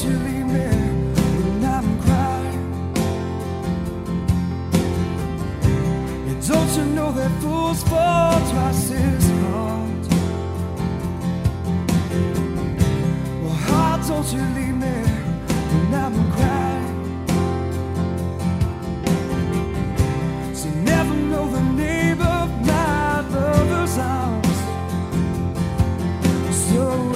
you leave me when I'm crying. And don't you know that fools fall twice as hard? Well, heart, don't you leave me when I'm crying. So you never know the name of my lover's arms. So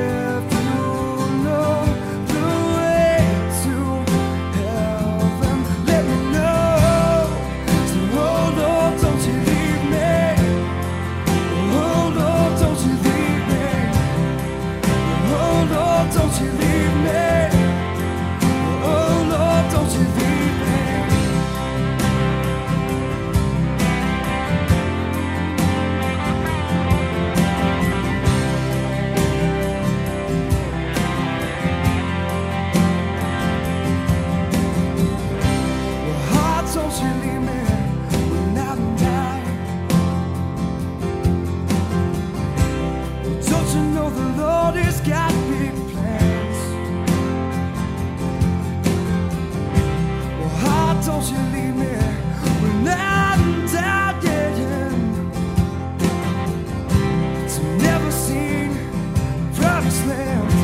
don't you leave me, oh Lord, don't you leave me. Well, heart, don't you leave me when I'm dying. Well, don't you know the Lord has got me. Don't you leave me when I'm dying. To never seen promised land.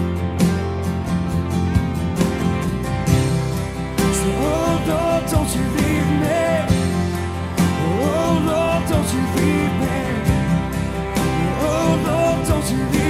So oh Lord, don't you leave me. Oh Lord, don't you leave me. Oh Lord, don't you leave me.